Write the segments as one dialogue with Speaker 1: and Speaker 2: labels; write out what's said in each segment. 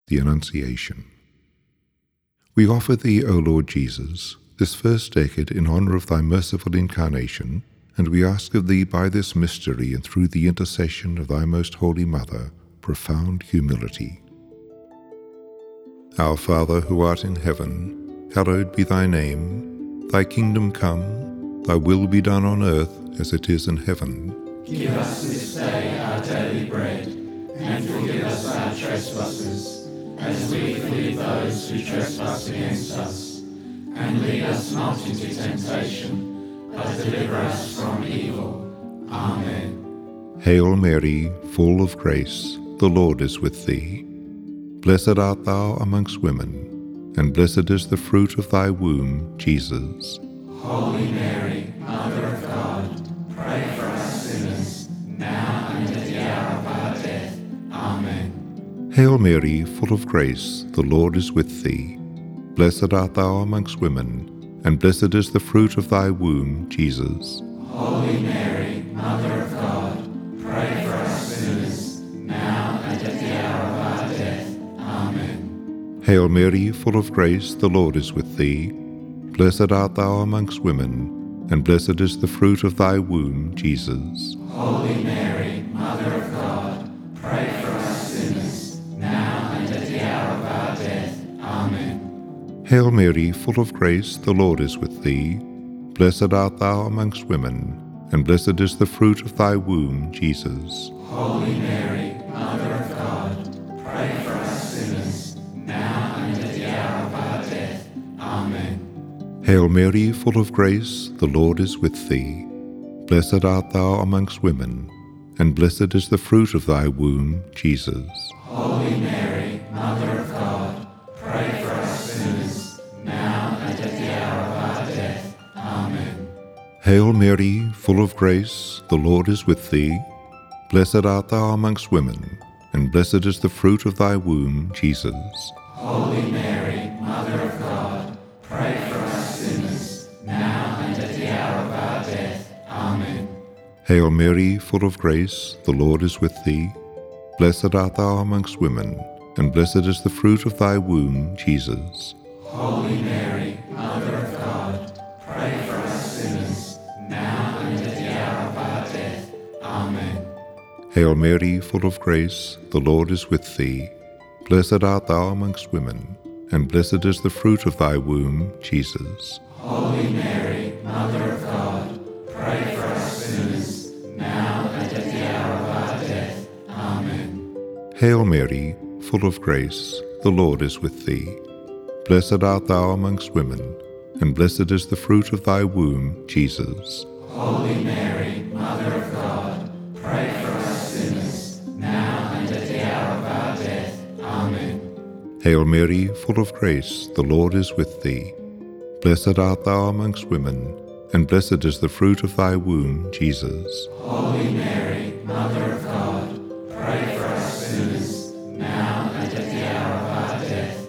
Speaker 1: The Annunciation. We offer thee, O Lord Jesus, this first decade in honor of thy merciful incarnation, and we ask of thee by this mystery and through the intercession of thy most holy Mother, profound humility. Our Father, who art in heaven, hallowed be thy name. Thy kingdom come, thy will be done on earth as it is in heaven.
Speaker 2: Give us this day our daily bread, and forgive us our trespasses, as we forgive those who trespass against us. And lead us not into temptation, but deliver us from evil. Amen.
Speaker 1: Hail Mary, full of grace, the Lord is with thee. Blessed art thou amongst women, and blessed is the fruit of thy womb, Jesus.
Speaker 2: Holy Mary, Mother of God, pray for us sinners, now and at the hour of our death. Amen.
Speaker 1: Hail Mary, full of grace, the Lord is with thee. Blessed art thou amongst women, and blessed is the fruit of thy womb, Jesus.
Speaker 2: Holy Mary, Mother of God, pray for us sinners, now and at the hour of our death. Amen.
Speaker 1: Hail Mary, full of grace, the Lord is with thee. Blessed art thou amongst women, and blessed is the fruit of thy womb, Jesus.
Speaker 2: Holy Mary, Mother of God, pray for us sinners, now and at the hour of our death. Amen.
Speaker 1: Hail Mary, full of grace, the Lord is with thee. Blessed art thou amongst women, and blessed is the fruit of thy womb, Jesus.
Speaker 2: Holy Mary, Mother of God, pray for us sinners, now and at the hour of our death. Amen.
Speaker 1: Hail Mary, full of grace, the Lord is with thee. Blessed art thou amongst women, and blessed is the fruit of thy womb, Jesus.
Speaker 2: Holy Mary, Mother of God, pray for us sinners, now and at the hour of our death. Amen.
Speaker 1: Hail Mary, full of grace, the Lord is with thee. Blessed art thou amongst women, and blessed is the fruit of thy womb, Jesus.
Speaker 2: Holy Mary, Mother of God, pray for us sinners, now and at the hour of our death. Amen.
Speaker 1: Hail Mary, full of grace, the Lord is with thee. Blessed art thou amongst women, and blessed is the fruit of thy womb, Jesus.
Speaker 2: Holy Mary, Mother of God, pray for us sinners, now and at the hour of our death. Amen.
Speaker 1: Hail Mary, full of grace, the Lord is with thee. Blessed art thou amongst women, and blessed is the fruit of thy womb, Jesus.
Speaker 2: Holy Mary, Mother of God, pray for us sinners, now and at the hour of our death. Amen.
Speaker 1: Hail Mary, full of grace, the Lord is with thee. Blessed art thou amongst women, and blessed is the fruit of thy womb, Jesus.
Speaker 2: Holy Mary, Mother of God, pray for us sinners, now and at the hour of our death. Amen.
Speaker 1: Hail Mary, full of grace, the Lord is with thee. Blessed art thou amongst women, and blessed is the fruit of thy womb, Jesus.
Speaker 2: Holy Mary, Mother of God, pray for us sinners, now and at the hour of our death.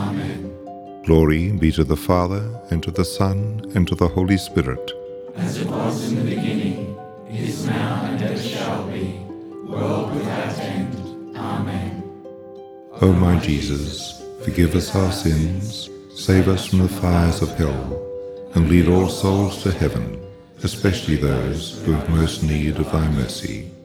Speaker 2: Amen.
Speaker 1: Glory be to the Father, and to the Son, and to the Holy Spirit.
Speaker 2: As it was in the beginning, is now, and ever shall be, world without end. Amen.
Speaker 1: O my Jesus, forgive us our sins, save us from the fires of hell, and lead all souls to heaven, especially those who have most need of thy mercy.